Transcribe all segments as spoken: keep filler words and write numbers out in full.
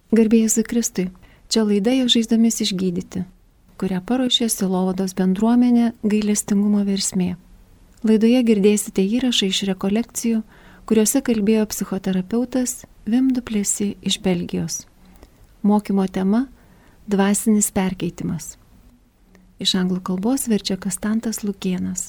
Garbė Jėzui Kristui, čia laida Jo žaizdomis išgydyti, kurią paruošė Sielovados bendruomenė Gailestingumo versmė. Laidoje girdėsite įrašą iš rekolekcijų, kuriuose kalbėjo psichoterapeutas Wim du Plessis iš Belgijos. Mokymo tema – dvasinis perkeitimas. Iš anglų kalbos verčia Kastantas Lukėnas.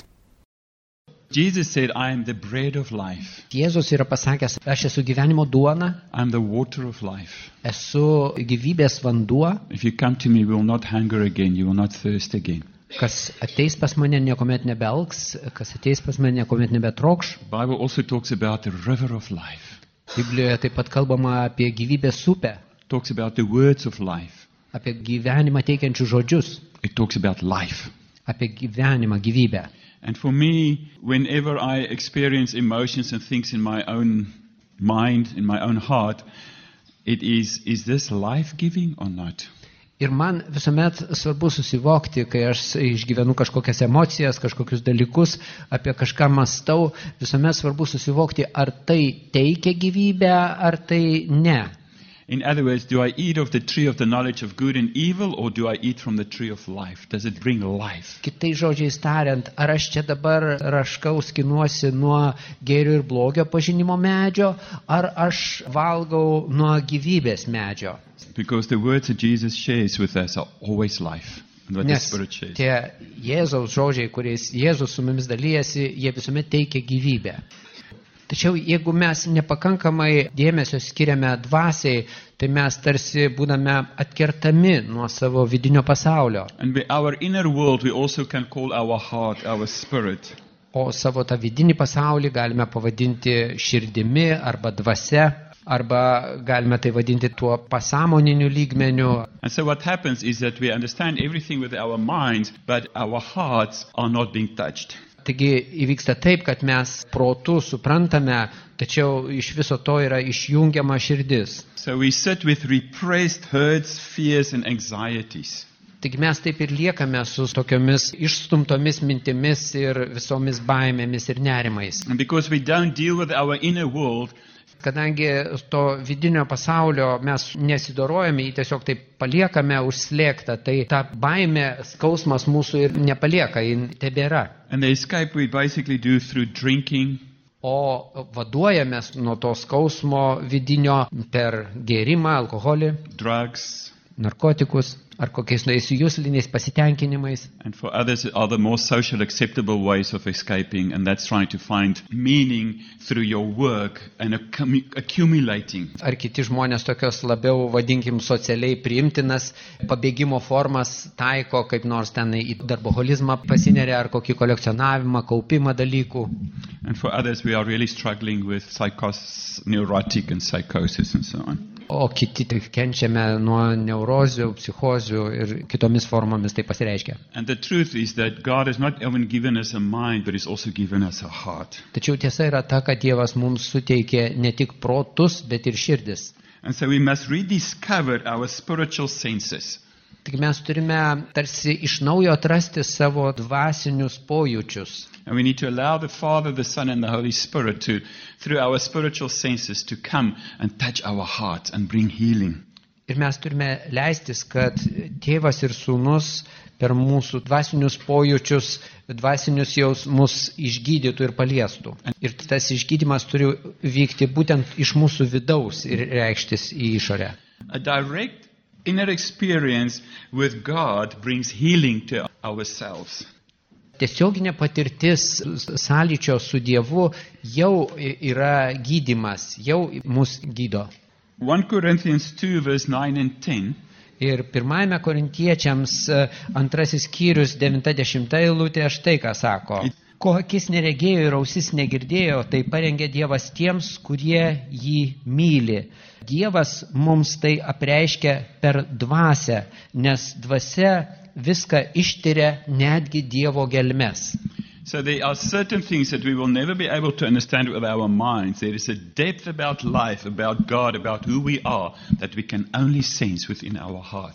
Jesus said, I am the bread of life. Jėzus yra pasakęs, aš esu gyvenimo duona, I am the water of life. esu gyvybės vanduo, If you come to me, you will not hunger again, you will not thirst again. kas ateis pas mane niekuomet nebelgs, kas ateis pas mane niekuomet nebetrokš. The Bible also talks about the river of life. Biblijoje taip pat kalbama apie gyvybės upę, Talks about the words of life. apie gyvenimą teikiančius žodžius, It talks about life. apie gyvenimą, gyvybę. And for me, whenever I experience emotions and things in my own mind, in my own heart, it is, is this life-giving or not? Ir man visuomet svarbu susivokti, kai aš išgyvenu kažkokias emocijas, kažkokius dalykus, apie kažką mąstau, visuomet svarbu susivokti, ar tai teikia gyvybę, ar tai ne. In other words, do I eat of the tree of the knowledge of good and evil, or do I eat from the tree of life? Does it bring life? Kitai žodžiais tariant, ar aš čia dabar raškau skinuosi nuo gėrio ir blogio pažinimo medžio, ar aš valgau nuo gyvybės medžio. Because the words that Jesus shares with us are always life. And what the Nes Spirit shares. tie Jėzaus žodžiai, kuriais Jėzus su mumis dalyjasi, jie visuomet teikia gyvybę. Tačiau jeigu mes nepakankamai dėmesio skiriame dvasiai, tai mes tarsi būdame atkertami nuo savo vidinio pasaulio. And by our inner world, we also can call our heart, our spirit. O savo tą vidinį pasaulį galime pavadinti širdimi arba dvasia, arba galime tai vadinti tuo pasąmoniniu lygmeniu. And so what happens is that we understand everything with our minds, but our hearts are not being touched. Taigi įvyksta taip, kad mes protu suprantame, tačiau iš viso to yra išjungiama širdis. So we sit with repressed hurts, fears, and anxieties. Taigi mes taip ir liekame su tokiomis išstumtomis mintimis ir visomis baimėmis ir nerimais. And because we don't deal with our inner world, Kadangi to vidinio pasaulio mes nesidorojame, jį tiesiog taip paliekame užslėgtą, tai ta baimė, skausmas mūsų ir nepalieka, jį tebėra. and the escape we basically do through drinking, O vaduojamės nuo to skausmo vidinio per gėrimą, alkoholį, drugs, narkotikus ar kokiais įsijusliniais pasitenkinimais. and for others are the more social acceptable ways of escaping, and that's trying to find meaning through your work and accum- accumulating. Ar kiti žmonės tokios labiau, vadinkim, socialiai priimtinas pabėgimo formas taiko, kaip nors ten į darboholizmą pasineria, ar kokį kolekcionavimą, kaupimą dalykų. And for others, we are really struggling with psychos, neurotic and psychosis and so on. O kiti tai kenčiame nuo neurozių, psichozių ir kitomis formomis tai pasireiškia. And the truth is that God has not only given us a mind, but He's also given us a heart. Tačiau tiesa yra ta, kad Dievas mums suteikė ne tik protus, bet ir širdis. And so we must rediscover our spiritual senses. Tik mes turime tarsi iš naujo atrasti savo dvasinius pojūčius. And we need to allow the Father, the Son, and the Holy Spirit to, through our spiritual senses, to come and touch our hearts and bring healing. Ir mes turime leistis, kad Tėvas ir Sūnus per mūsų dvasinius pojūčius, dvasinius jausmus išgydytų ir paliestų. Ir tas išgydymas turi vykti būtent iš mūsų vidaus ir reikštis į išorę. A direct inner experience with God brings healing to ourselves. Tiesioginė patirtis sąlyčio su Dievu jau yra gydymas, jau mus gydo. First Corinthians two, verse nine and ten. Ir pirmajame Korintiečiams antrasis skyrius devinta dešimta eilutė štai ką sako. Ko akis neregėjo ir ausis negirdėjo, tai parengė Dievas tiems, kurie jį myli. Dievas mums tai apreiškia per dvasią, nes dvasia viską ištiria, netgi Dievo gelmes. So there are certain things that we will never be able to understand with our minds. There is a depth about life, about God, about who we are, that we can only sense within our hearts.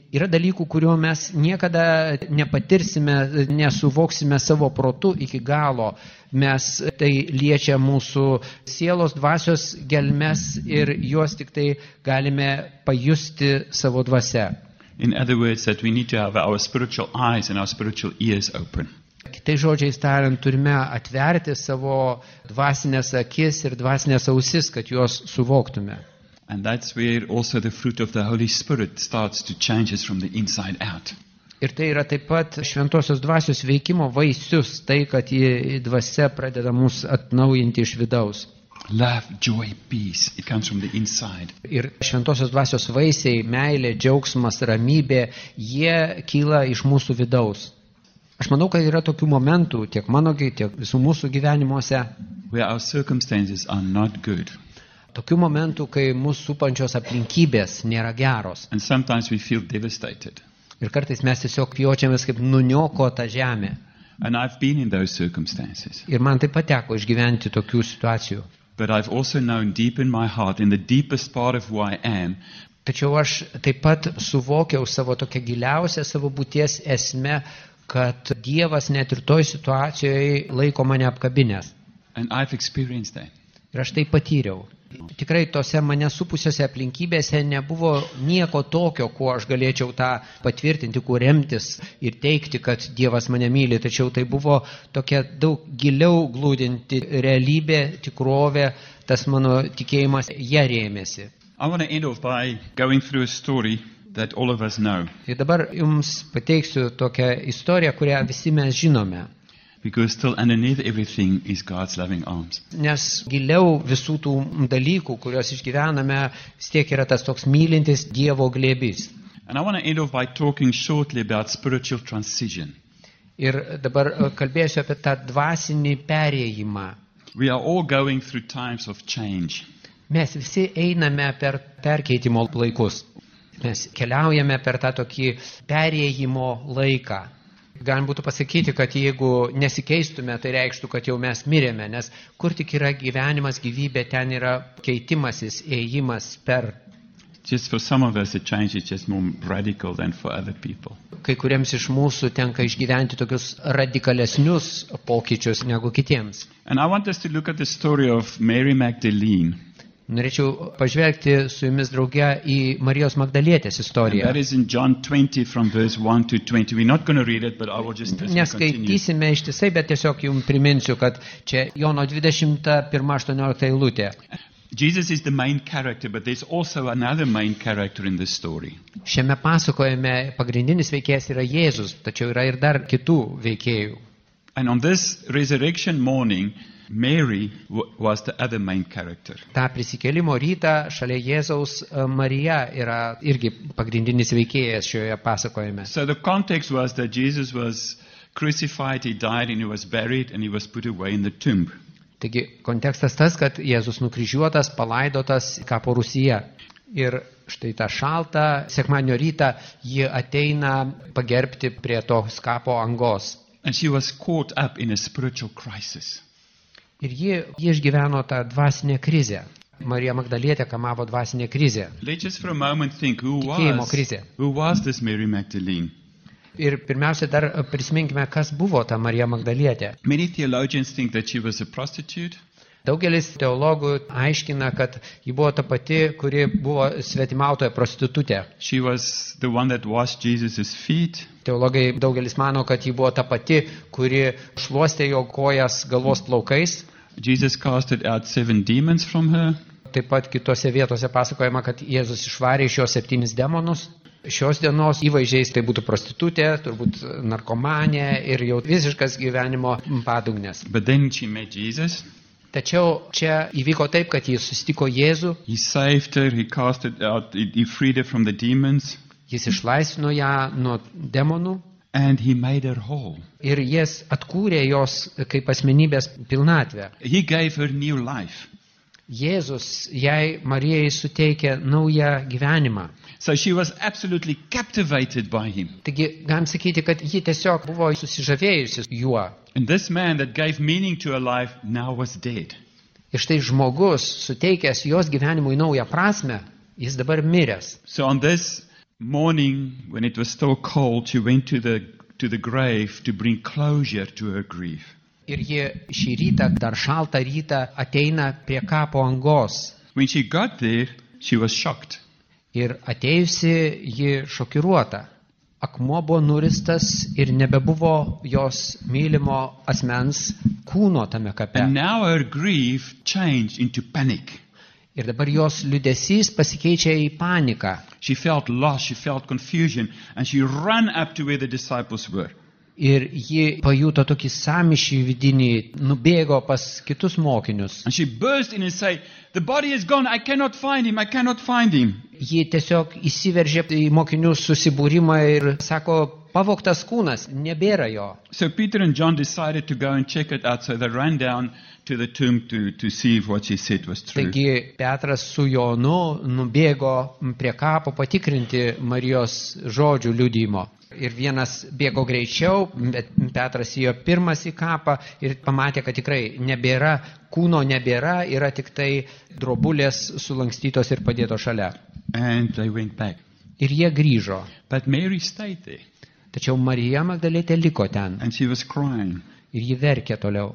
Yra dalykų, kuriuo mes niekada nepatirsime, nesuvoksime savo protu iki galo. Mes tai liečia mūsų sielos dvasios gelmes ir juos tik tai galime pajusti savo dvasia. In other words, that we need to have our spiritual eyes and our spiritual ears open. Kitais žodžiais tariant, turime atverti savo dvasinės akis ir dvasinės ausis, kad juos suvoktume. And that's where also the fruit of the Holy Spirit starts to change us from the inside out. Ir tai yra taip pat šventosios dvasios veikimo vaisius, tai, kad į dvasia pradeda mus atnaujinti iš vidaus. Love, joy, peace. It comes from the inside. Ir šventosios dvasios vaisiai, meilė, džiaugsmas, ramybė, jie kyla iš mūsų vidaus. Aš manau, kad yra tokių momentų tiek mano, tiek visų mūsų gyvenimuose, Where our circumstances are not good. tokių momentų, kai mūsų supančios aplinkybės nėra geros. And sometimes we feel devastated. Ir kartais mes tiesiog jaučiamės kaip nuniokota žemė. And I've been in those circumstances. Ir man taip pat teko išgyventi tokių situacijų. But I've also known deep in my heart, in the deepest part of who I am, Tačiau aš taip pat suvokiau savo tokią giliausią savo būties esmę, kad Dievas net ir toj situacijoje laiko mane apkabinęs. and I've experienced that. Ir aš tai patyriau. Tikrai tose mane supusiose aplinkybėse nebuvo nieko tokio, kuo aš galėčiau tą patvirtinti, kuo remtis ir teikti, kad Dievas mane myli. Tačiau tai buvo tokia daug giliau glūdinti realybė, tikrovė, tas mano tikėjimas ją rėmėsi. I want to end off by going through a story that all of us know. Ir dabar jums pateiksiu tokią istoriją, kurią visi mes žinome. Because still underneath everything is God's loving arms. Nes giliau visų tų dalykų, kuriuos išgyvename, vis tiek yra tas toks mylintis Dievo glėbys. And I want to end off by talking shortly about spiritual transition. Ir dabar e, kalbėsiu apie tą dvasinį perėjimą. We are all going through times of change. Mes visi einame per perkeitimo laikus. Mes keliaujame per tą tokį perėjimo laiką. Galim būtų pasakyti, kad jeigu nesikeistume, tai reikštų, kad jau mes mirėme, nes kur tik yra gyvenimas, gyvybė, ten yra keitimasis, ėjimas per. Just for some of us, the change is just more radical than for other people. Kai kuriems iš mūsų tenka išgyventi tokius radikalesnius pokyčius negu kitiems. And I want us to look at the story of Mary Magdalene. Norėčiau pažvelgti su jumis drauge į Marijos Magdalietės And istoriją. that is in John twenty from verse one to twenty. We're not going to read it, but I will just as we continue. Neskaitysime ištisai, bet tiesiog jums priminsiu, kad čia Jono dvidešimt pirma aštuoniolikta eilutė. Jesus is the main character, but there's also another main character in this story. Šiame pasakojime pagrindinis veikėjas yra Jėzus, tačiau yra ir dar kitų veikėjų. And on this resurrection morning, Mary w- was the other main character. Ta prisikėlimo rytą šalia Jėzaus e, Marija yra irgi pagrindinis veikėjas šioje pasakojime. So the context was that Jesus was crucified, he died, and he was buried, and he was put away in the tomb. Taigi kontekstas tas, kad Jėzus nukryžiuotas, palaidotas kapo rūsyje. Ir štai tą šaltą sekmadienio rytą ji ateina pagerbti prie to kapo angos. And she was caught up in a spiritual crisis. Ir ji, ji išgyveno tą dvasinę krizę. Marija Magdalietė kamavo dvasinę krizę. Let's just for a moment think, who Tikėjimo was, krizė. who was this Mary Magdalene? Ir pirmiausia, dar prisiminkime, kas buvo ta Marija Magdalietė. Many theologians think that she was a prostitute. Daugelis teologų aiškina, kad ji buvo ta pati, kuri buvo svetimautoja prostitutė. She was the one that washed Jesus' feet. Teologai daugelis mano, kad ji buvo ta pati, kuri šluostė jo kojas galvos plaukais. Jesus casted out seven demons from her. Taip pat kitose vietose pasakojama, kad Jėzus išvarė iš jo septynis demonus. Šios dienos įvaizdžiais tai būtų prostitutė, turbūt narkomanė ir jau visiškas gyvenimo padugnės. But then she met Jesus. Tačiau čia įvyko taip, kad jis susitiko Jėzų, He saved her. He cast it out. He he freed her from the demons. jis išlaisvino ją nuo demonų And he made her whole. ir jis atkūrė jos kaip asmenybės pilnatvę. He gave her new life. Jėzus jai Marijai suteikė naują gyvenimą. So she was absolutely captivated by him. Taigi, galim sakyti, kad ji tiesiog buvo susižavėjusi juo. And this man that gave meaning to her life now was dead. Ir štai žmogus, suteikęs jos gyvenimui naują prasme, jis dabar miręs. So on this morning, when it was still cold, she went to the, to the grave to bring closure to her grief. Ir ji šį rytą, dar šaltą rytą, ateina prie kapo angos. When she got there, she was shocked. Ir atėjusi ji šokiruota. Akmuo buvo nuristas ir nebebuvo jos mylimo asmens kūno tame kape. And now her grief changed into panic. Ir dabar jos liūdesys pasikeičia į paniką. She felt lost, she felt confusion, and she ran up to where the disciples were. Ir ji pajuto tokį sąmyšį vidinį, nubėgo pas kitus mokinius. And she burst in and said, "The body is gone, I cannot find him, I cannot find him." Ji tiesiog įsiveržė į mokinių susibūrimą ir sako, pavogtas kūnas, nebėra jo. So Peter and John decided to go and check it out, so they ran down to the tomb to, to see if what she said was true. Taigi Petras su Jonu nubėgo prie kapo patikrinti Marijos žodžių liudijimo. Ir vienas bėgo greičiau, bet Petras ėjo pirmas į kapą ir pamatė, kad tikrai nebėra, kūno nebėra, yra tik tai drobulės sulankstytos ir padėtos šalia. And they went back. Ir jie grįžo. But Mary stayed there. Tačiau Marija Magdalietė liko ten. And she was crying. Ir ji verkė toliau.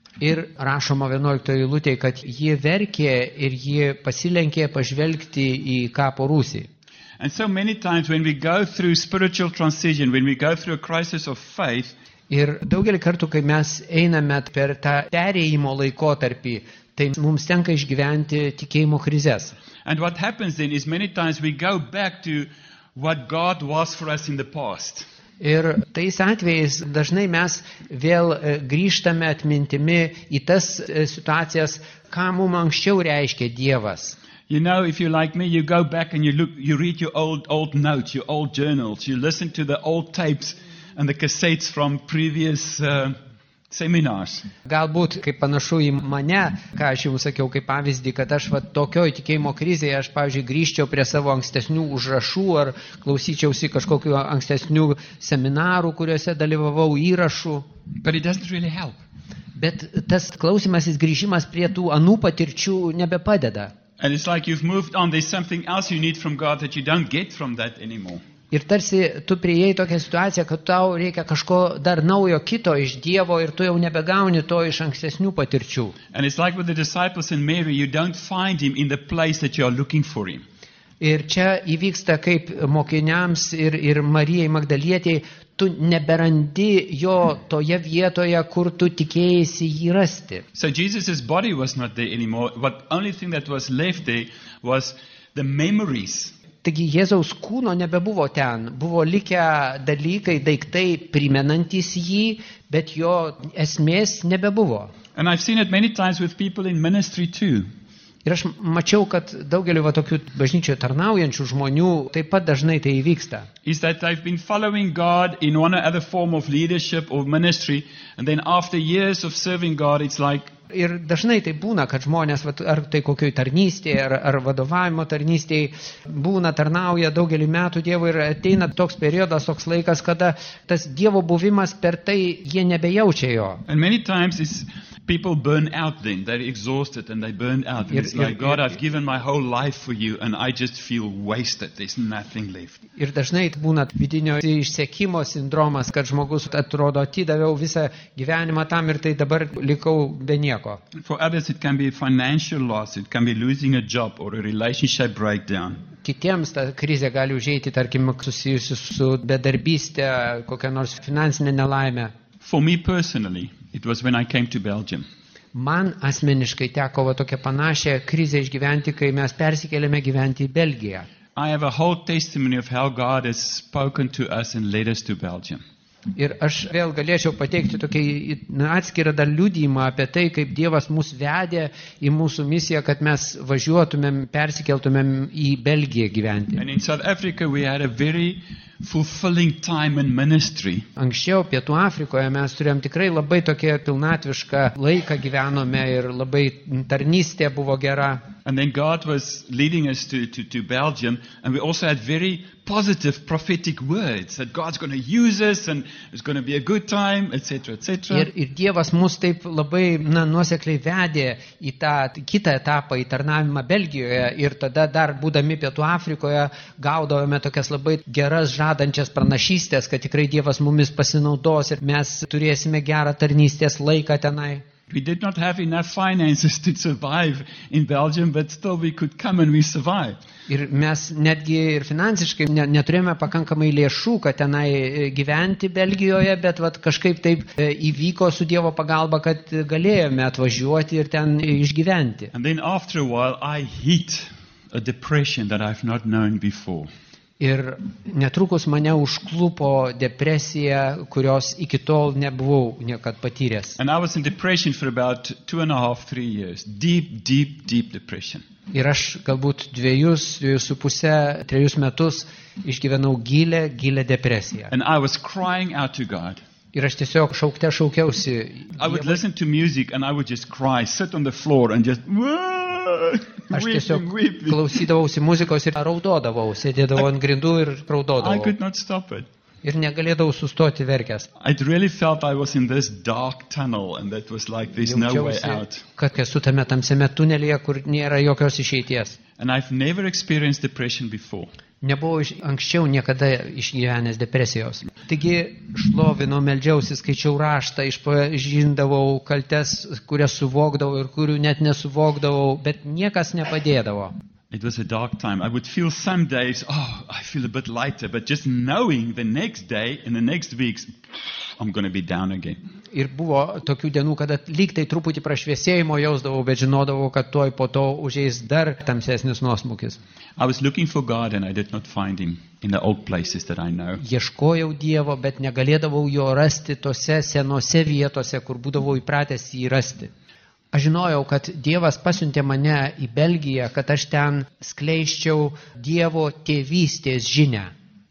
Ir rašoma vienuoliktoje eilutėje, kad ji verkė ir ji pasilenkė pažvelgti į kapo rūsį. And so many times when we go through spiritual transition, when we go through a crisis of faith, ir daugelį kartų, kai mes einame per tą perėjimo laikotarpį, tai mums tenka išgyventi tikėjimo krizes. And what happens then is many times we go back to what God was for us in the past. Ir tais atvejais dažnai mes vėl grįžtame atmintimi į tas situacijas, ką mums anksčiau reiškia Dievas. You know, if you're like me, you go back and you look, you read your old, old notes, your old journals, you listen to the old tapes and the cassettes from previous uh, seminars. Galbūt, kaip panašu į mane, ką aš jums sakiau kaip pavyzdį, kad aš va, tokioj tikėjimo krizėje, aš, pavyzdžiui, grįžčiau prie savo ankstesnių užrašų ar klausyčiausi kažkokių ankstesnių seminarų, kuriuose dalyvavau įrašų. But it doesn't really help. Bet tas klausimasis grįžimas prie tų anų patirčių nebepadeda. And it's like you've moved on. There's something else you need from God that you don't get from that anymore. Ir tarsi tu priėjai tokią situaciją, kad tau reikia kažko dar naujo kito iš Dievo ir tu jau nebegauni to iš ankstesnių patirčių. And it's like with the disciples and Mary, you don't find him in the place that you are looking for him. Ir čia įvyksta kaip mokiniams ir, ir Marijai Magdalietei, tu neberandi jo toje vietoje, kur tu tikėjai jį rasti. So Jesus' body was not there anymore. What only thing that was left there was the memories. Taigi Jėzaus kūno nebebuvo ten, buvo likę dalykai, daiktai primenantys jį, bet jo esmės nebebuvo. And I've seen it many times with people in ministry too. Ir aš mačiau, kad daugeliu va tokių bažnyčioje tarnaujančių žmonių taip pat dažnai tai įvyksta. Is that they've been following God in one or other form of leadership or ministry, and then after years of serving God, it's like. Ir dažnai tai būna, kad žmonės, ar tai kokioj tarnystėje, ar, ar vadovavimo tarnystėje, būna tarnauja daugelį metų Dievo ir ateina toks periodas, toks laikas, kada tas Dievo buvimas per tai jie nebejaučia jo. And many times it's people burn out then, they're exhausted and they burn out. And it's like, God, I've given my whole life for you and I just feel wasted, there's nothing left. Ir dažnai būna vidinio išsekimo sindromas, kad žmogus atrodo, atidaviau visą gyvenimą tam ir tai dabar likau be nieko. For others it can be financial loss, it can be losing a job or a relationship breakdown. Kitiems ta krizė gali užeiti, tarkim, susijusi su bedarbystė, kokia nors finansinė nelaimė. For me personally, it was when I came to Belgium. Man asmeniškai teko va tokią panašią krizę išgyventi, kai mes persikėlėme gyventi į Belgiją. I have a whole testimony of how God has spoken to us and led us to Belgium. Ir aš vėl galėčiau pateikti tokį atskirą dar liudijimą apie tai, kaip Dievas mus vedė į mūsų misiją, kad mes važiuotumėm, persikeltumėm į Belgiją gyventi. And in South Africa we had a very fulfilling time in ministry. Anksčiau Pietų Afrikoje mes turėjom tikrai labai tokią pilnatvišką laiką gyvenome ir labai tarnystė buvo gera. And then God was leading us to, to, to Belgium, and we also had very positive prophetic words that God's going to use us and it's going to be a good time, et cetera, et cetera. Ir, ir Dievas mus taip labai na, nuosekliai vedė į tą kitą etapą, į tarnavimą Belgijoje, ir tada dar būdami Pietų Afrikoje gaudavome tokias labai geras žadančias pranašystės, kad tikrai Dievas mumis pasinaudos ir mes turėsime gerą tarnystės laiką tenai. We did not have enough finances to survive in Belgium, but still we could come and we survived. Ir mes netgi ir finansiškai ne, neturėjome pakankamai lėšų, kad tenai gyventi Belgijoje, bet vat, kažkaip taip įvyko su Dievo pagalba, kad galėjome atvažiuoti ir ten išgyventi. And then after a while I hit a depression that I've not known before. Ir netrukus mane užklupo depresija, kurios iki tol nebuvau niekad patyręs. And I was in depression for about two and a half, three years. Deep, deep, deep depression. Ir aš galbūt dviejus, dviejus su pusę, trejus metus išgyvenau gilę, gilę depresiją. And I was crying out to God. Ir aš tiesiog šaukte šaukiausi. I would listen to music and I would just cry, sit on the floor and just Aš tiesiog klausydavausi muzikos ir raudodavau, sėdėdavau ant grindų ir raudodavau. I could not stop it. Ir negalėdavau sustoti verkęs. I really felt I was in this dark tunnel and that was like there's no way out. Kad esu tame tamsiame tunelyje, kur nėra jokios išeities. And I've never experienced depression before. Nebuvau anksčiau niekada išgyvenęs depresijos. Taigi šlovinau, meldžiausi, skaičiau raštą, išpažindavau kaltes, kurias suvokdavau ir kurių net nesuvokdavau, bet niekas nepadėdavo. It was a dark time. I would feel some days, oh, I feel a bit lighter, but just knowing the next day and the next weeks, I'm going to be down again. Ir buvo tokių dienų, kada lyg tai truputį prašviesėjimo jausdavau, bet žinodavau, kad tuoj po to užeis dar tamsesnis nuosmukis. I was looking for God and I did not find him in the old places that I know. Ieškojau Dievo, bet negalėdavau jo rasti tose senose vietose, kur būdavau įpratęs jį rasti. Aš žinojau, kad Dievas pasiuntė mane į Belgiją, kad aš ten skleisčiau Dievo tėvystės žinią.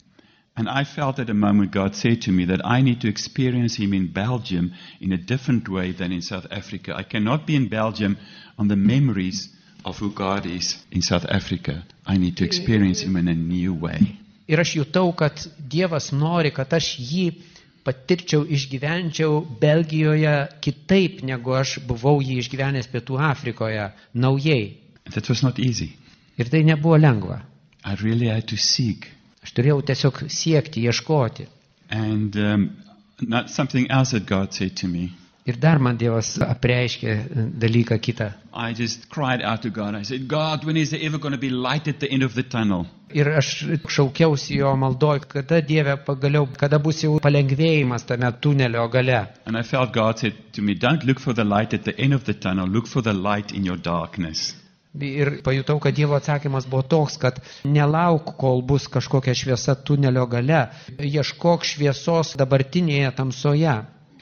And I felt at a moment God said to me that I need to experience him in Belgium in a different way than in South Africa. I cannot be in Belgium on the memories of who God is in South Africa. I need to experience him in a new way. Ir aš jutau, kad Dievas nori, kad aš jį patirčiau, išgyvenčiau Belgijoje kitaip, negu aš buvau jį išgyvenęs Pietų Afrikoje, naujai. That was not easy. Ir tai nebuvo lengva. I really had to seek. Aš turėjau tiesiog siekti, ieškoti. And um, not something else that God said to me. Ir dar man Dievas apreiškė dalyką kitą. I just cried out to God. I said, God, when is there ever going to be light at the end of the tunnel? Ir aš šaukiausi jo maldoj, kada Dieve pagaliau, kada bus jau palengvėjimas tame tunelio gale. And I felt God said to me, don't look for the light at the end of the tunnel, look for the light in your darkness. Ir pajutau, kad Dievo atsakymas buvo toks, kad nelauk, kol bus kažkokia šviesa tunelio gale, ieškok šviesos dabartinėje tamsoje.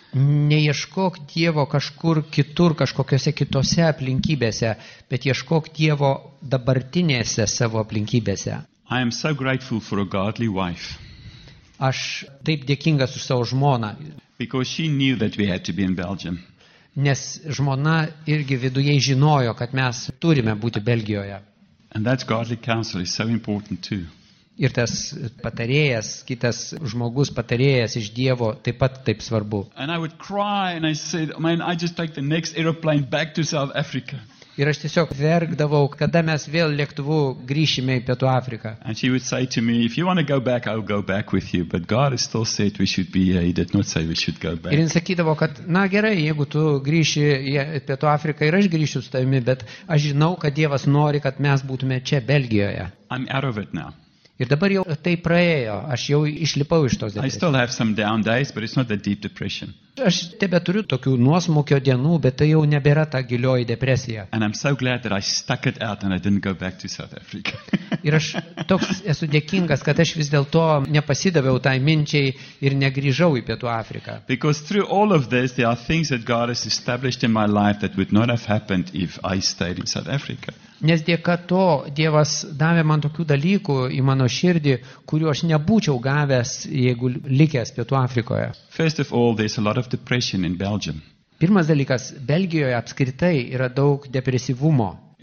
Neieškok Dievo kažkur kitur, kažkokiose kitose aplinkybėse, bet ieškok Dievo dabartinėse savo aplinkybėse. I am so grateful for a godly wife. Aš taip dėkingas už savo žmoną. Because she knew that we had to be in Belgium. Nes žmona irgi viduje žinojo, kad mes turime būti Belgijoje. And that godly counsel is so important too. Ir tas patarėjas, kitas žmogus patarėjas iš Dievo taip pat taip svarbu. And I would cry and I said, man, I just take the next aeroplane back to South Africa. Ir aš tiesiog verkdavau, kada mes vėl lėktuvu grįšime į Pietų Afriką. And she would say to me, if you want to go back, I'll go back with you. But God has still said we should be here. He did not say we should go back. Ir jis sakydavo, kad, na gerai, jeigu tu grįši į Pietų Afriką ir aš grįšiu su tavimi, bet aš žinau, kad Dievas nori, kad mes būtume čia Belgijoje. I'm out of it now. Ir dabar jau tai praėjo, aš jau išlipau iš tos depresijos. I still have some down days, but it's not the deep depression. Aš tebeturiu tokių nuosmukio dienų, bet tai jau nebėra ta gilioji depresija. And I'm so glad that I stuck it out and I didn't go back to South Africa. Ir aš toks esu dėkingas, kad aš vis dėlto nepasidaviau tai minčiai ir negrįžau į Pietų Afriką. Because through all of this, there are things that God has established in my life that would not have happened if I stayed in South Africa. Nes dėka to Dievas davė man tokių dalykų į mano širdį, kuriuo aš nebūčiau gavęs, jeigu likęs Pietų Afrikoje. First of all, there's a lot of depression in Belgium. Pirmas dalykas, Belgijoje apskritai yra daug depresyvumo.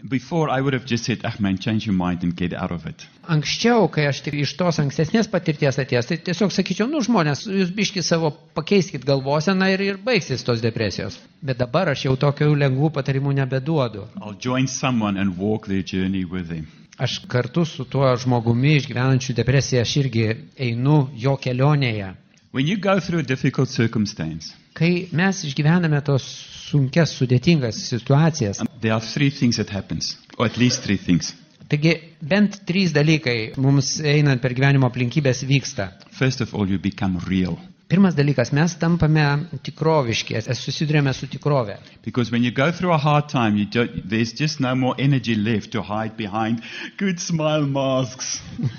Before, I would have just said, ah man, change your mind and get out of it. Anksčiau, kai aš tik iš tos ankstesnės patirties atėjęs, tai tiesiog sakyčiau, nu žmonės, jūs biški savo pakeiskit galvoseną ir, ir baigsis tos depresijos. Bet dabar aš jau tokių lengvų patarimų nebeduodu. I'll join someone and walk their journey with them. Aš kartu su tuo žmogumi išgyvenančiu depresiją, aš irgi einu jo kelionėje. When you go through a difficult circumstance, Kai mes išgyvename tos sunkias, sudėtingas situacijas, there are three things that happens, or at least three things. taigi bent trys dalykai mums einant per gyvenimo aplinkybės vyksta. First of all, you become real. Pirmas dalykas, mes tampame tikroviški, susidurėme su tikrove. Because when you go through a hard time, you don't, there's just no more energy left to hide behind good smile masks.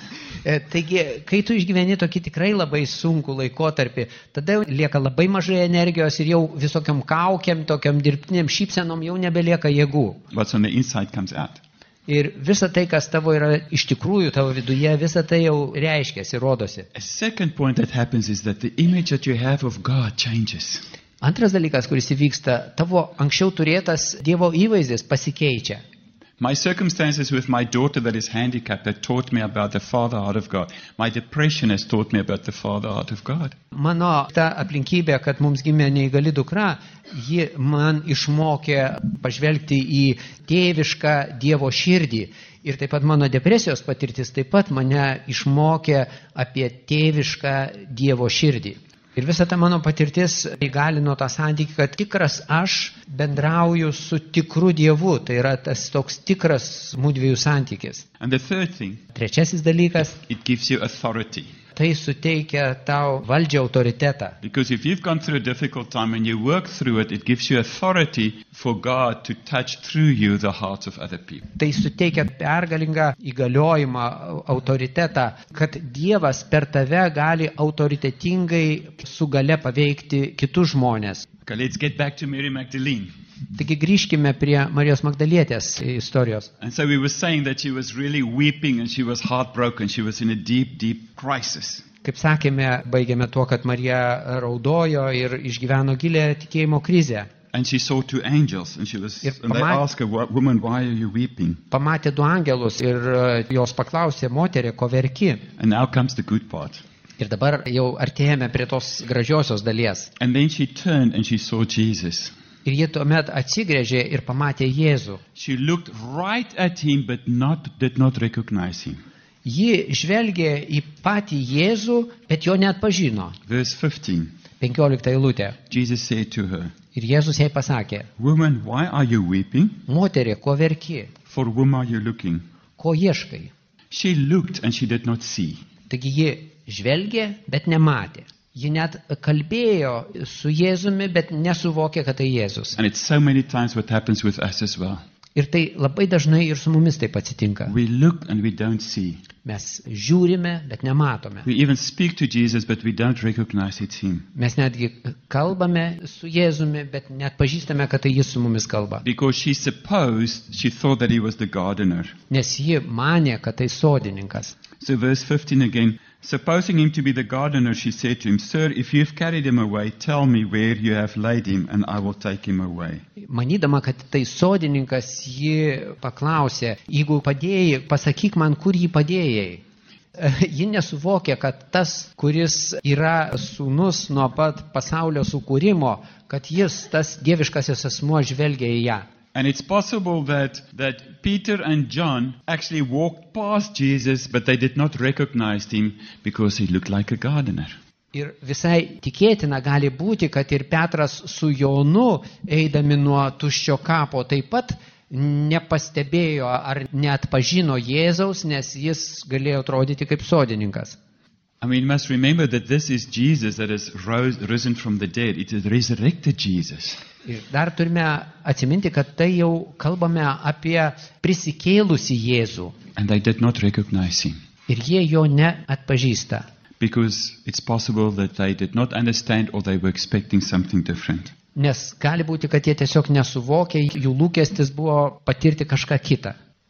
E, Taigi, kai tu išgyveni tokį tikrai labai sunkų laikotarpį, tada jau lieka labai mažai energijos ir jau visokiam kaukiam, tokiam dirbtiniam šypsenom jau nebelieka jėgų. What's on the inside comes out. Ir visa tai, kas tavo yra iš tikrųjų tavo viduje, visa tai jau reiškiasi, rodosi. A second point that happens is that the image that you have of God changes. Antras dalykas, kuris įvyksta, tavo anksčiau turėtas Dievo įvaizdis pasikeičia. My circumstances with my daughter that is handicapped that taught me about the Father heart of God. My depression has taught me about the Father heart of God. Mano ta aplinkybė, kad mums gimė neįgali dukra, ji man išmokė pažvelgti į tėvišką Dievo širdį. Ir taip pat mano depresijos patirtis taip pat mane išmokė apie tėvišką Dievo širdį. Ir visa ta mano patirtis įgalino tą santykį, kad tikras aš bendrauju su tikru Dievu. Tai yra tas toks tikras mūdviejų santykis. And the third thing, Trečiasis dalykas, it gives you authority. tai suteikia tau valdžią autoritetą. Because if you've gone through a difficult time and you work through it, it gives you authority for God to touch through you the hearts of other people. Tai suteikia pergalingą įgaliojimą, autoritetą, kad Dievas per tave gali autoritetingai su gale paveikti kitus žmonės. Okay, let's get back to Mary Magdalene. Taigi grįžkime prie Marijos Magdalietės istorijos. And so we were saying that she was really weeping and she was heartbroken. She was in a deep, deep crisis. Kaip sakėme, baigėme tuo, kad Marija raudojo ir išgyveno gilę tikėjimo krizę. And she saw two angels and she was Ir and they pamat- asked her, "Woman, why are you weeping?" Pamatė du angelus ir e, jos paklausė, moterė, ko verki? And now comes the good part. Ir dabar jau artėjame prie tos gražiosios dalies. And then she turned and she saw Jesus. Ir jie tuomet atsigręžė ir pamatė Jėzų. She looked right at him but not did not recognize him. Ji žvelgė į patį Jėzų, bet jo neatpažino. Verse fifteen. penkiolikta eilutė. Jesus said to her, Ir Jėzus jai pasakė, "Woman, why are you weeping? moterė, ko verki, For whom are you looking?" ko ieškai? She looked and she did not see. Taigi ji žvelgė, bet nematė. Ji net kalbėjo su Jėzumi, bet nesuvokė, kad tai Jėzus. And it's so many times what happens with us as well. Ir tai labai dažnai ir su mumis taip atsitinka. We look and we don't see. Mes žiūrime, bet nematome. We even speak to Jesus, but we don't recognize it's him. Mes netgi kalbame su Jėzumi, bet net pažįstame, kad tai jis su mumis kalba. Because she supposed, she thought that he was the gardener. Nes ji manė, kad tai sodininkas. So verse fifteen again, supposing him to be the gardener, she said to him, "Sir, if you've carried him away, tell me where you have laid him, and I will take him away." Manydama, kad tai sodininkas, ji paklausė, jeigu padėjai, pasakyk man, kur jį padėjai. Ji nesuvokė, kad tas, kuris yra sūnus nuo pat pasaulio sukūrimo, kad jis, tas dieviškasis asmuo, žvelgia į ją. And it's possible that, that Peter and John actually walked past Jesus, but they did not recognize him because he looked like a gardener. Ir visai tikėtina gali būti, kad ir Petras su Jonu, eidami nuo tuščio kapo, taip pat nepastebėjo ar neatpažino Jėzaus, nes jis galėjo atrodyti kaip sodininkas. I mean, you must remember that this is Jesus that has rose, risen from the dead. It is resurrected Jesus. Ir dar turime atsiminti, kad tai jau kalbame apie prisikėlusį Jėzų. And they did not recognize him. Ir jie jo neatpažįsta. Because it's possible that they did not understand or they were expecting something different. Nes gali būti, kad jie tiesiog nesuvokė, jų lūkestis buvo patirti kažką kitą.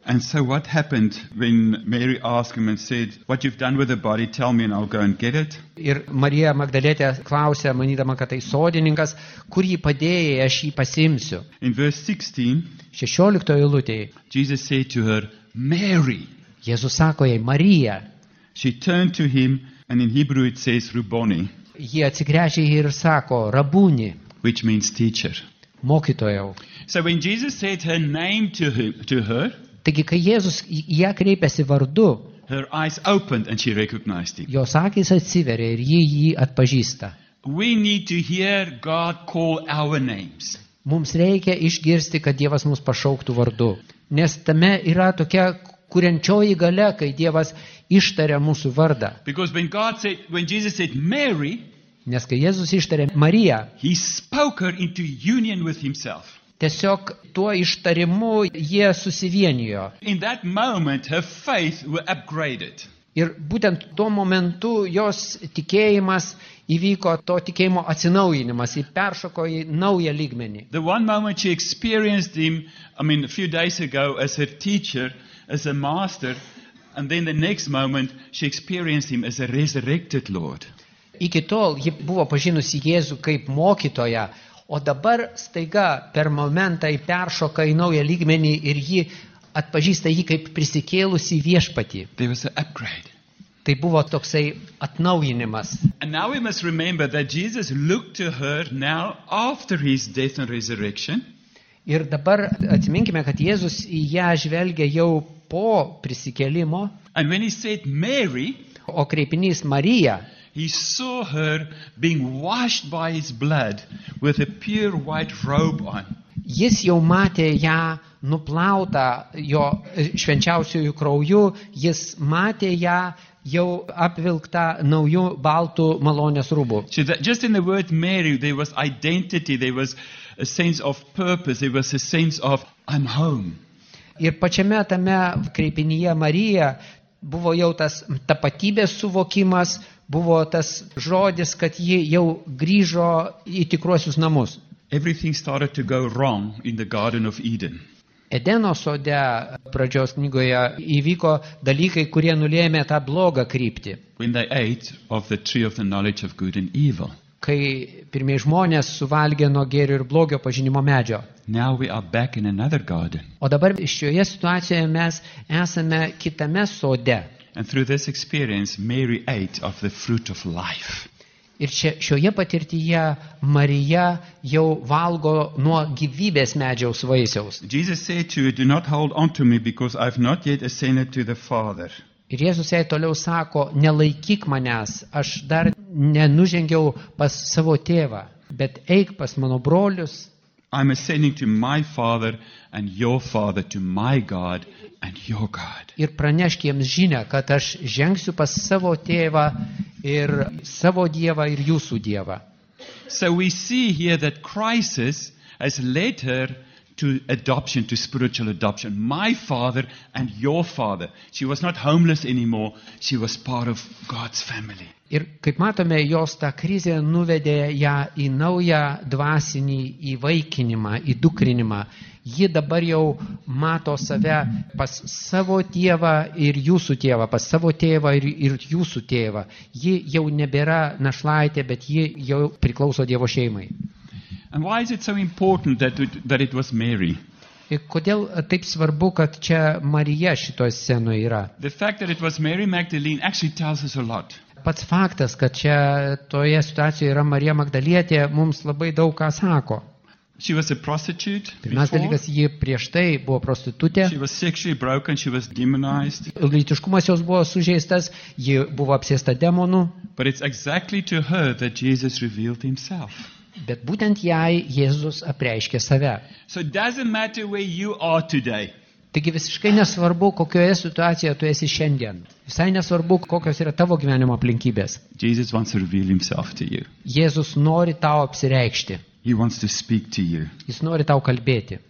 And so what happened when Mary asked him and said, what you've done with the body, tell me and I'll go and get it? Ir Marija Magdalietė klausė, manydama, kad tai sodininkas, kur jį padėjai, aš jį pasimsiu. In verse sixteen, šešioliktoje eilutėje Jesus said to her, Mary. Jėzus sako jai, Marija. She turned to him, and in Hebrew it says, Rabboni. Jie atsigręžė ir sako, Rabūni, which means teacher. Mokytojau. So when Jesus said her name to her, to her Taigi, kai Jėzus į ją kreipėsi vardu, her eyes opened and she recognized him. Jos akys atsiveria ir ji jį atpažįsta. We need to hear God call our names. Mums reikia išgirsti, kad Dievas mus pašauktų vardu. Nes tame yra tokia kuriančioji galia, kai Dievas ištaria mūsų vardą. Because when God said, when Jesus said Mary, nes kai Jėzus ištarė Mariją, he spoke her into union with himself. Tiesiog tuo ištarimu jie susivienijo. In that moment, her faith were upgraded. Ir būtent tuo momentu jos tikėjimas įvyko, to tikėjimo atsinaujinimas, jį peršoko į naują lygmenį. The one moment she experienced him, I mean, a few days ago as her teacher, as a master, and then the next moment she experienced him as a resurrected Lord. Iki tol ji buvo pažinusi Jėzų kaip mokytoją, o dabar staiga per momentą į peršoka į naują lygmenį ir ji atpažįsta jį kaip prisikėlusį viešpatį. There was an upgrade. Tai buvo toksai atnaujinimas. And now we must remember that Jesus looked to her now after his death and resurrection. Ir dabar atiminkime, kad Jėzus į ją žvelgia jau po prisikėlimo. And when he said Mary, o kreipinys Marija, he saw her being washed by his blood with a pure white robe on. Jis jau matė ją nuplautą jo švenčiausiųjų krauju, jis matė ją jau apvilktą naujų baltų malonės rūbų. So that just in the word Mary there was identity, there was a sense of purpose, there was a sense of I'm home. Ir pačiame tame kreipinyje Marija buvo jau tas tapatybės suvokimas, buvo tas žodis, kad ji jau grįžo į tikruosius namus. Everything started to go wrong in the Garden of Eden. Edeno sode pradžios knygoje įvyko dalykai, kurie nulėmė tą blogą kryptį. When they ate of the tree of the knowledge of good and evil. Kai pirmieji žmonės suvalgė nuo gėrio ir blogio pažinimo medžio. Now we are back in another garden. O dabar šioje situacijoje mes esame kitame sode. And through this experience, Mary ate of the fruit of life. Ir čia, šioje patirtyje Marija jau valgo nuo gyvybės medžiaus vaisiaus. Jesus said to her, do not hold on to me because I've not yet ascended to the Father. Ir Jėzus jai toliau sako, nelaikyk manęs, aš dar nenužengiau pas savo tėvą, bet eik pas mano brolius. I'm ascending to my Father and your Father, to my God and your God. Ir pranešk jiems žinią, kad aš žengsiu pas savo tėvą ir savo Dievą ir jūsų Dievą. So we see here that crisis has led her to adoption, to spiritual adoption. My Father and your Father. She was not homeless anymore. She was part of God's family. Ir kaip matome, jos tą krizę nuvedė ją į naują dvasinį įvaikinimą, įdukrinimą. Ji dabar jau mato save pas savo tėvą ir jūsų tėvą, pas savo tėvą ir, ir jūsų tėvą. Ji jau nebėra našlaitė, bet ji jau priklauso Dievo šeimai. And why is it so important that it, that it was Mary? Ir kodėl taip svarbu, kad čia Marija šitoje scenoje yra? The fact that it was Mary Magdalene actually tells us a lot. Pats faktas, kad čia toje situacijoje yra Marija Magdalietė, mums labai daug ką sako. She was a prostitute Pirmas before. dalykas, ji prieš tai buvo prostitutė. She was sexually broken, she was demonized. Lytiškumas jos buvo sužeistas, ji buvo apsėsta demonų. But it's exactly to her that Jesus revealed himself. Bet būtent jai Jėzus apreiškė save. So it doesn't matter where you are today. Taigi visiškai nesvarbu, kokioje situacijoje tu esi šiandien. Visai nesvarbu, kokios yra tavo gyvenimo aplinkybės. Jesus wants to reveal himself to you. Jėzus nori tau apsireikšti. He wants to speak to you. Jis nori tau kalbėti.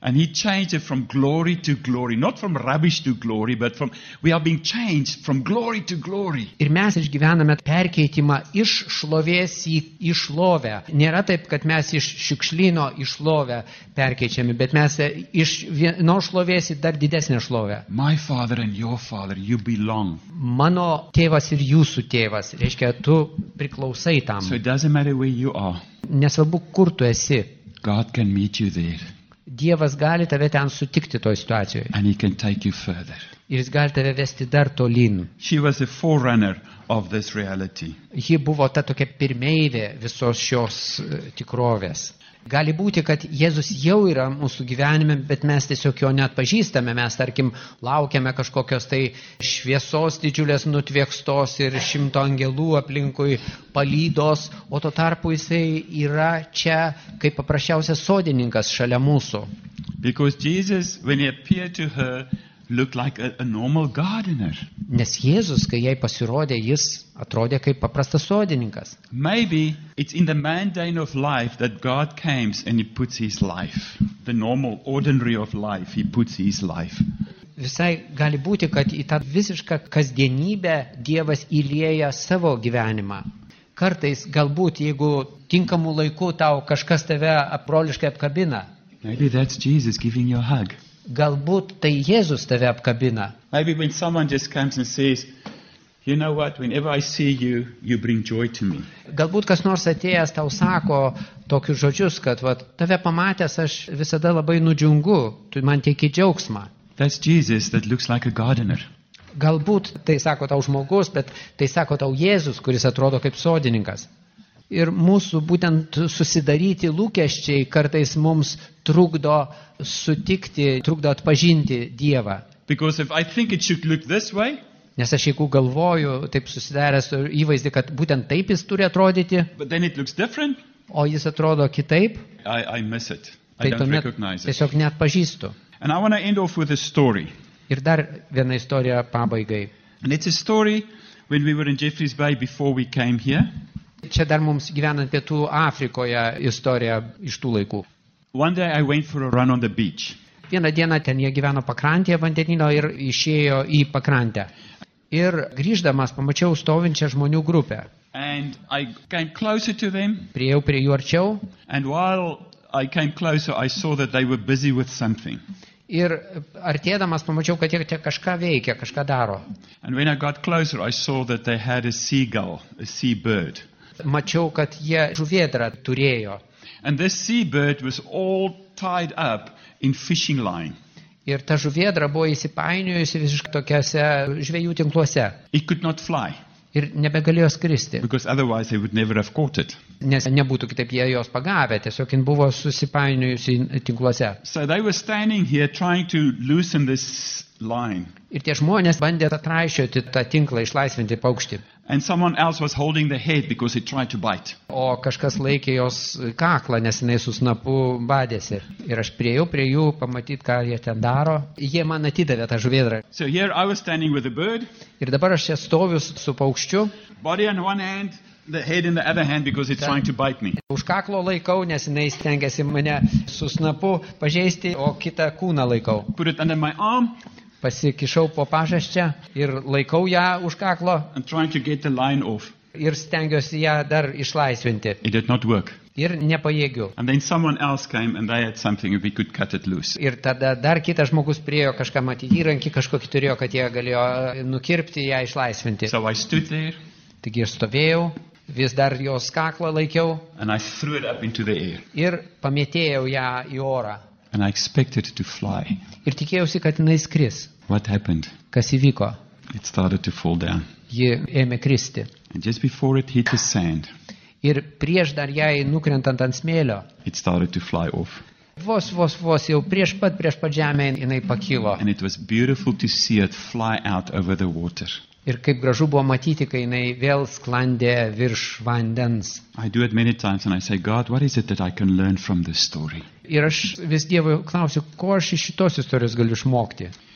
And he changed it from glory to glory, not from rubbish to glory, but from, we are being changed from glory to glory. Ir mes išgyvename perkeitimą iš šlovės į, į šlovę. Nėra taip, kad mes iš šiukšlyno į šlovę perkeičiami, bet mes iš vienos šlovės į dar didesnę šlovę. My Father and your Father, you belong. Mano tėvas ir jūsų tėvas, reiškia, tu priklausai tam. So it doesn't matter where you are. Nesvarbu, kur tu esi. God can meet you there. Dievas gali tave ten sutikti toj situacijoje. And he can take you further. Ir jis gali tave vesti dar tolyn. She was the forerunner of this reality. Ji buvo ta tokia pirmeivė visos šios uh, tikrovės. Gali būti, kad Jėzus jau yra mūsų gyvenime, bet mes tiesiog jo neatpažįstame. Mes, tarkim, laukiame kažkokios tai šviesos didžiulės nutviekstos ir šimto angelų aplinkui palydos, o tuo tarpu jisai yra čia kaip paprasčiausias sodininkas šalia mūsų. Because Jesus, when he appeared to her, looked like a, a normal gardener. Nes Jėzus, kai jai pasirodė, jis atrodė kaip paprastas sodininkas. Maybe it's in the mundane of life that God comes and he puts his life. The normal, ordinary of life, he puts his life. Visai gali būti, kad į tą visišką kasdienybę Dievas įlieja savo gyvenimą. Kartais galbūt, jeigu tinkamų laikų tau kažkas tave broliškai apkabina. Maybe that's Jesus giving you a hug. Galbūt tai Jėzus tave apkabina. Maybe when someone just comes and says, you know what, whenever I see you, you bring joy to me. Galbūt kas nors atėjęs tau sako tokius žodžius, kad va, tave pamatęs aš visada labai nudžiungu, tu man teiki džiaugsmą. That's Jesus that looks like a gardener. Galbūt tai sako tau žmogus, bet tai sako tau Jėzus, kuris atrodo kaip sodininkas. Ir mūsų būtent susidaryti lūkesčiai kartais mums trukdo sutikti, trukdo atpažinti Dievą. Because if I think it should look this way, nes aš jeigu galvoju, taip susidaręs įvaizdį, kad būtent taip jis turi atrodyti, but then it looks different, o jis atrodo kitaip, I, I miss it. I tai don't tuomet recognize it. tiesiog neatpažįstu. And I want to end off with a story. Ir dar viena istorija pabaigai. And it's a story when we were in Jeffreys Bay before we came here. Čia dar mums gyvenant Pietų Afrikoje istorija iš tų laikų. One day I went for a run on the beach. Vieną dieną ten jie gyveno pakrantėje vandenyno ir išėjo į pakrantę. Ir grįždamas pamačiau stovinčią žmonių grupę. And I came closer to them. Priėjau prie jų arčiau. And while I came closer, I saw that they were busy with something. Ir artėdamas pamačiau, kad jie čia kažką veikia, kažką daro. And when I got closer, I saw that they had a seagull, a seabird. Mačiau, kad jie žuvėdrą turėjo. And this seabird was all tied up in fishing line. Ir ta žuvėdra buvo įsipainiojusi visiškai tokiuose žvejų tinkluose. It could not fly. Ir nebegalėjo skristi. Because otherwise they would never have caught it. Nes nebūtų kitaip jie jos pagavę, tiesiog jin buvo susipainiojusi tinkluose. So they were standing here trying to loosen this line. Ir tie žmonės bandė atraišioti tą tinklą, išlaisvinti paukštį. And someone else was holding the head because it tried to bite. O kažkas laikė jos kaklą, nes jinai su snapu badėsi. Ir aš priejau prie jų pamatyti, ką jie ten daro. Jie man atidavė tą žuvėdrą. So here I was standing with the bird. Ir dabar aš čia stoviu su paukščiu. Body on one hand, the head in the other hand because it's trying to bite me. Už kaklo laikau, nes jinai stengiasi mane su snapu pažeisti, o kitą kūną laikau. Put it under my arm. Pasikišau po pažasčią ir laikau ją už kaklo. I'm trying to get the line off. Ir stengiuosi ją dar išlaisvinti. It did not work. Ir nepajėgiu. And then someone else came and they had something and we could cut it loose. Ir tada dar kitas žmogus priėjo kažką matyti, įrankį kažkokį turėjo, kad jie galėjo nukirpti ją išlaisvinti. So I stood there. Taigi aš stovėjau, vis dar jos kaklą laikiau. And I threw it up into the air. Ir pamėtėjau ją į orą. And I expected it to fly. Ir tikėjausi, kad jinai skris. What happened? Kas įvyko? It started to fall down. Ji ėmė kristi. And just before it hit the sand, Ir prieš dar jai nukrentant ant smėlio, it started to fly off. vos, vos, vos jau prieš pat, prieš pat žemę jinai pakilo. And it was beautiful to see it fly out over the water. Ir kaip gražu buvo matyti, kai jinai vėl sklandė virš vandens. I do it many times and I say, God, what is it that I can learn from this story? Ir aš vis Dievui klausiu, ko aš iš šitos istorijos galiu išmokti.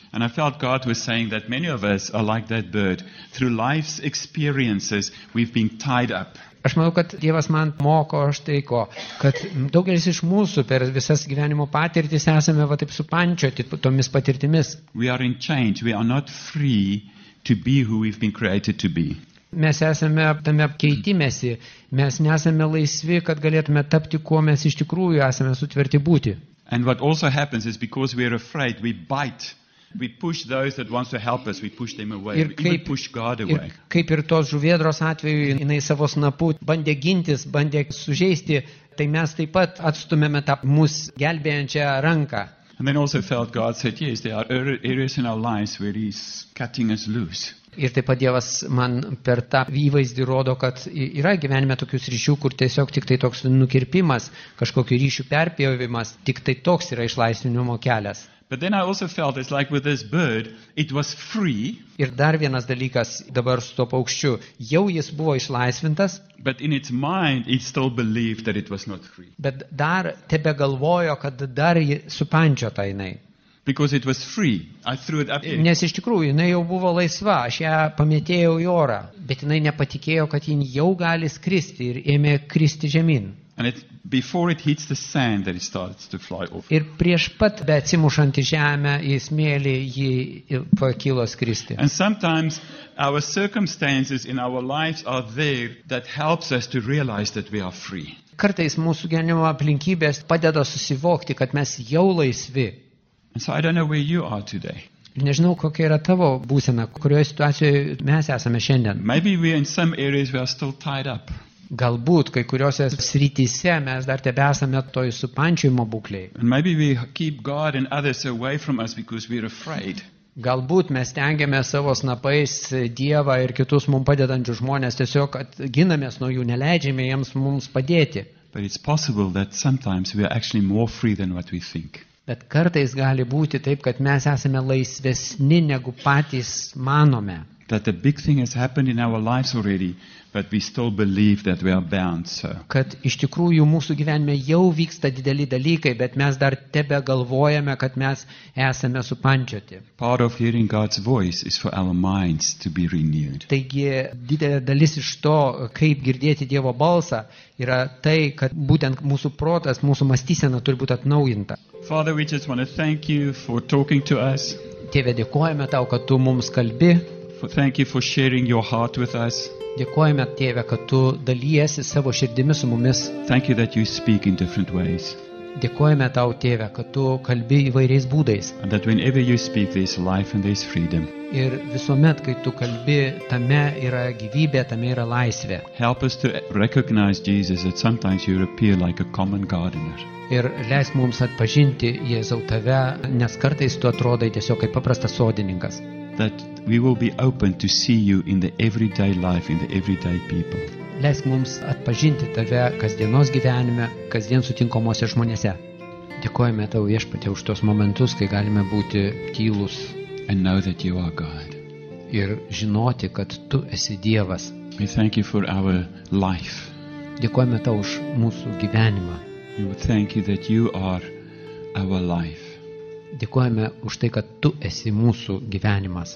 And I felt God was saying that many of us are like that bird. Through life's experiences, we've been tied up. Aš manau, kad Dievas man moko štai ko, kad daugelis iš mūsų per visas gyvenimo patirtis esame va taip supančioti tomis patirtimis. We are in change. We are not free to be who we've been created to be. Mes esame tame keitimėsi, mes nesame laisvi, kad galėtume tapti, kuo mes iš tikrųjų esame sutverti būti. And what also happens is because we're afraid, we bite. We push those that wants to help us, we push them away. Ir We even kaip, push God ir away. kaip ir tos žuvėdros atveju, jinai savo snapu bandė gintis, bandė sužeisti, tai mes taip pat atstumėme tą mus gelbėjančią ranką. And then also felt God said, yes, there are areas in our lives where He's cutting us loose. Ir taip pat Dievas man per tą įvaizdį rodo, kad yra gyvenime tokius ryšių, kur tiesiog tik tai toks nukirpimas, kažkokių ryšių perpjovimas, tik tai toks yra išlaisvinimo kelias. But then I also felt it's like with this bird, it was free, Ir dar vienas dalykas dabar su to paukščiu, jau jis buvo išlaisvintas, but in its mind, it still believed that it was not free. bet dar tebe galvojo, kad dar ji supančiota jinai. Because it was free. I threw it up there. Nes iš tikrųjų jinai jau buvo laisva, aš ją pamėtėjau į orą, bet jinai nepatikėjo, kad ji jau gali skristi ir ėmė kristi žemyn. And it, before it hits the sand, that it starts to fly off. Ir prieš pat be atsimušant į žemę, į smėlį, ji pakilo skristi. And sometimes our circumstances in our lives are there that helps us to realize that we are free. Kartais mūsų gyvenimo aplinkybės padeda susivokti, kad mes jau laisvi. And so I don't know where you are today. Ir nežinau, kokia yra tavo būsena, kurioje situacijoje mes esame šiandien. Maybe we in some areas we are still tied up. Galbūt kai kuriuose srityse mes dar tebesame toj supančiojimo būklėje. And maybe we keep God and others away from us because we're afraid. Galbūt mes tengiame savo snapais Dievą ir kitus mums padedančius žmonės, tiesiog ginamės nuo jų, neleidžiame jiems mums padėti. But it's possible that sometimes we are actually more free than what we think. Bet kartais gali būti taip, kad mes esame laisvesni negu patys manome. That the big thing has happened in our lives already, but we still believe that we are bound so. Kad iš tikrųjų mūsų gyvenime jau vyksta dideli dalykai, bet mes dar tebe galvojame, kad mes esame supančioti. Part of hearing God's voice is for our minds to be renewed. Taigi didelė dalis iš to, kaip girdėti Dievo balsą, yra tai, kad būtent mūsų protas, mūsų mąstysena turi būti atnaujinta. Father, we just want to thank you for talking to us. Tėve, dėkojame tau, kad tu mums kalbi. For, thank you for sharing your heart with us. Dėkojame, Tėve, kad tu dalyjasi savo širdimi su mumis. Thank you that you speak in different ways. Dėkojame tau, Tėve, kad tu kalbi įvairiais būdais. And that whenever you speak, there's life and there's freedom. Ir visuomet, kai tu kalbi, tame yra gyvybė, tame yra laisvė. Help us to recognize, Jesus, that sometimes you appear like a common gardener. Ir leisk mums atpažinti, Jėzau, tave, nes kartais tu atrodai tiesiog kaip paprastas sodininkas. That we will be open to see you in the everyday life, in the everyday people. Leisk mums atpažinti tave kasdienos gyvenime, kasdien sutinkamuose žmonėse. Dėkojame tau, Viešpatie, už tos momentus, kai galime būti tylūs. And know that you are God. Ir žinoti, kad tu esi Dievas. We thank you for our life. Dėkojame tau už mūsų gyvenimą. We thank you that you are our life. Dėkojame už tai, kad tu esi mūsų gyvenimas.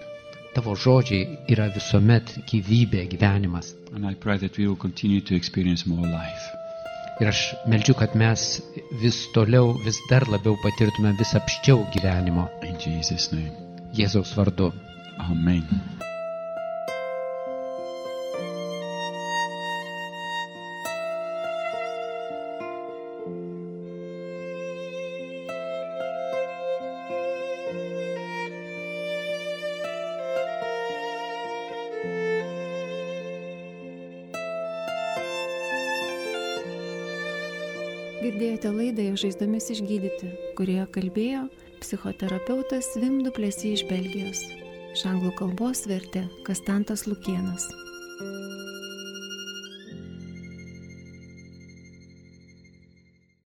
Tavo žodžiai yra visuomet gyvybė, gyvenimas. And I pray that we will continue to experience more life. Ir aš meldžiu, kad mes vis toliau, vis dar labiau patirtume vis apščiau gyvenimo. In Jesus' name. Jėzaus vardu. Amen. Girdėjote laidą Jau žaizdomis išgydyti, kurioje kalbėjo psichoterapeutas Wim du Plessis iš Belgijos. Iš anglų kalbos vertė Kastantas Lukėnas.